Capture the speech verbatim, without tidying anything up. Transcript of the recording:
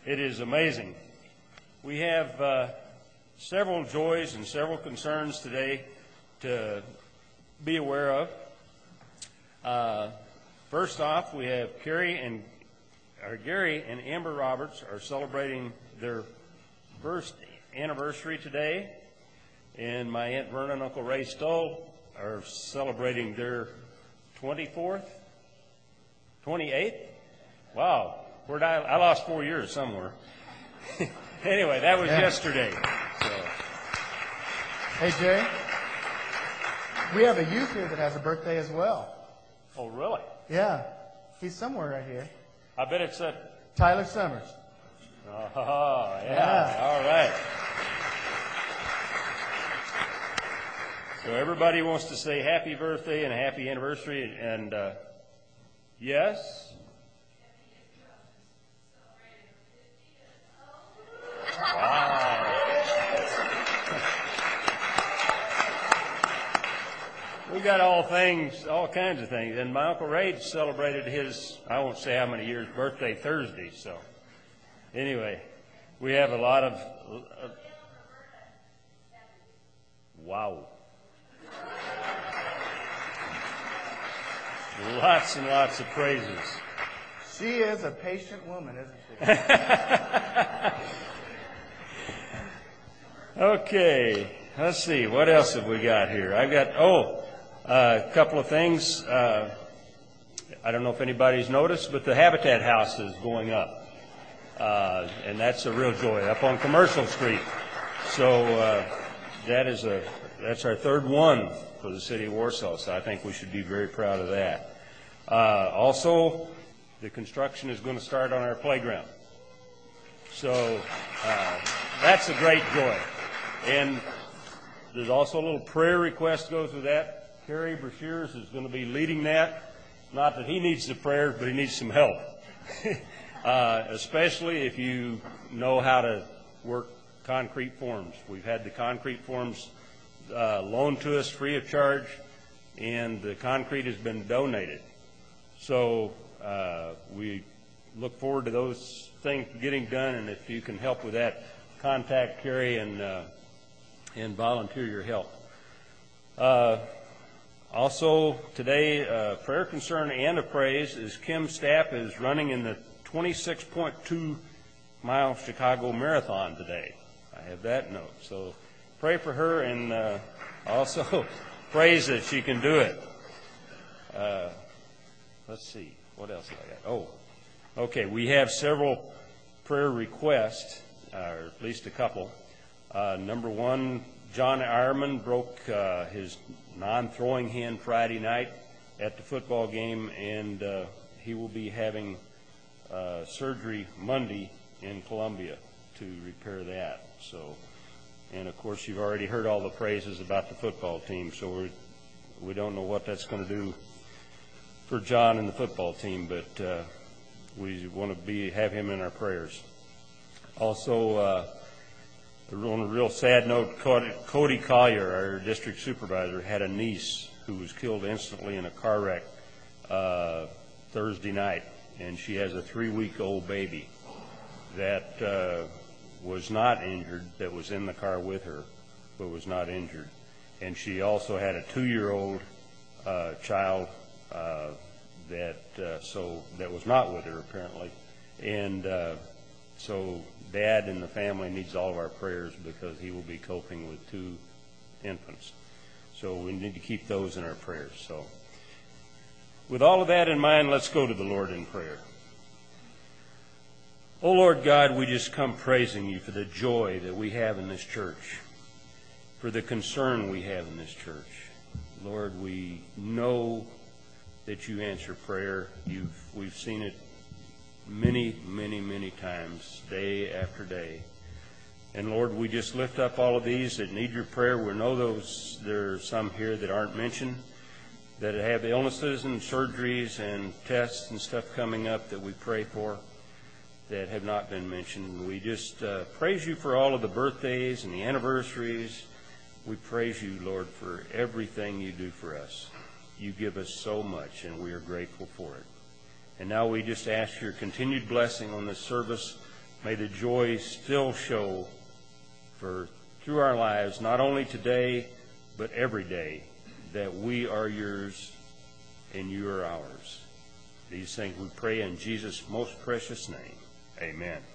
It is amazing. We have uh, several joys and several concerns today to be aware of. Uh, first off, we have Carrie and or Gary and Amber Roberts are celebrating their first anniversary today, and my Aunt Verna and Uncle Ray Stoll are celebrating their twenty-fourth, twenty-eighth. Wow, where'd I, I lost four years somewhere. Anyway, that was yeah. yesterday. So. Hey, Jay, we have a youth here that has a birthday as well. Oh, really? Yeah, he's somewhere right here. I bet it's a... Tyler Summers. Oh, yeah. yeah. All right. So everybody wants to say happy birthday and a happy anniversary, and uh, yes? Wow. We got all things, all kinds of things. And my Uncle Ray celebrated his, I won't say how many years, birthday Thursday. So anyway, we have a lot of, uh, wow. Lots and lots of praises. She is a patient woman, isn't she? Okay, let's see. What else have we got here? I've got, oh, uh, a couple of things. Uh, I don't know if anybody's noticed, but the Habitat House is going up. Uh, and that's a real joy, up on Commercial Street. So uh, that is a that's our third one for the city of Warsaw, so I think we should be very proud of that. Uh, also, the construction is going to start on our playground. So uh, that's a great joy. And there's also a little prayer request goes with that. Kerry Brashears is going to be leading that. Not that he needs the prayers, but he needs some help. uh, especially if you know how to work concrete forms. We've had the concrete forms uh, loaned to us free of charge, and the concrete has been donated. So uh, we look forward to those things getting done, and if you can help with that, contact Kerry and uh, and volunteer your help. Uh, also today, uh, prayer concern and a praise is Kim Stapp is running in the twenty-six point two mile Chicago Marathon today. I have that note. So pray for her, and uh, also praise that she can do it. Uh, let's see, what else have I got? Oh, okay, we have several prayer requests, uh, or at least a couple. Uh, number one, John Ironman broke uh, his non-throwing hand Friday night at the football game, and uh, he will be having uh, surgery Monday in Columbia to repair that. So, and of course, you've already heard all the praises about the football team, so we're, we don't know what that's going to do for John and the football team, but uh, we want to be have him in our prayers. Also, uh, on a real sad note, Cody Collier, our district supervisor, had a niece who was killed instantly in a car wreck uh, Thursday night, and she has a three-week-old baby that uh, was not injured, that was in the car with her, but was not injured. And she also had a two-year-old uh, child uh, that uh, so that was not with her apparently, and uh, so Dad and the family needs all of our prayers because he will be coping with two infants. So we need to keep those in our prayers. So with all of that in mind, let's go to the Lord in prayer. Oh, Lord God, we just come praising you for the joy that we have in this church, for the concern we have in this church. Lord, we know that you answer prayer. You've, we've seen it many, many, many times, day after day. And Lord, we just lift up all of these that need your prayer. We know those, there are some here that aren't mentioned, that have illnesses and surgeries and tests and stuff coming up that we pray for that have not been mentioned. We just uh, praise you for all of the birthdays and the anniversaries. We praise you, Lord, for everything you do for us. You give us so much, and we are grateful for it. And now we just ask your continued blessing on this service May the joy still show for through our lives, not only today, but every day, that we are yours and you are ours. These things we pray in Jesus' most precious name. Amen.